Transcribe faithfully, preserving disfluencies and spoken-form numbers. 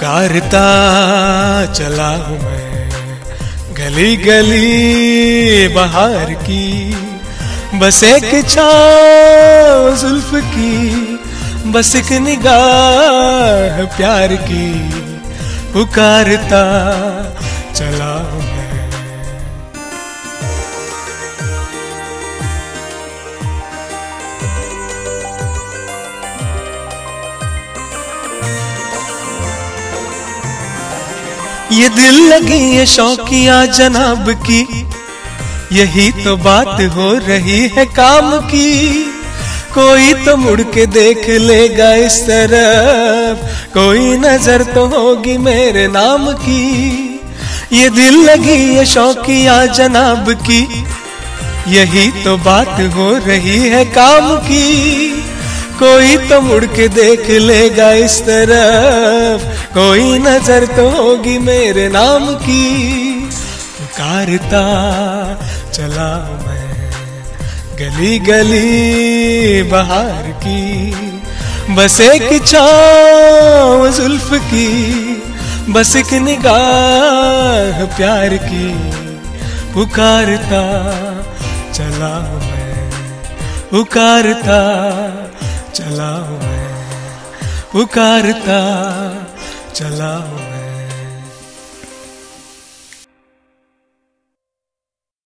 पुकारता चला हूँ मैं गली गली बहार की, बस एक छाँव जुल्फ की, बस एक निगाह प्यार की, पुकारता चला हूँ मैं। ये दिल लगी ये शौकिया जनाब की, यही तो बात हो रही है काम की। कोई तो मुड़ के देख लेगा इस तरफ, कोई नजर तो होगी मेरे नाम की। ये दिल लगी ये शौकिया जनाब की, यही तो बात हो रही है काम की। कोई तो मुड़ के देख लेगा इस तरफ, कोई नजर तो होगी मेरे नाम की। पुकारता चला मैं गली गली बहार की, बस एक छाँव जुल्फ की, बस एक निगाह प्यार की, पुकारता चला मैं, पुकारता चला मैं, पुकारता चला मैं।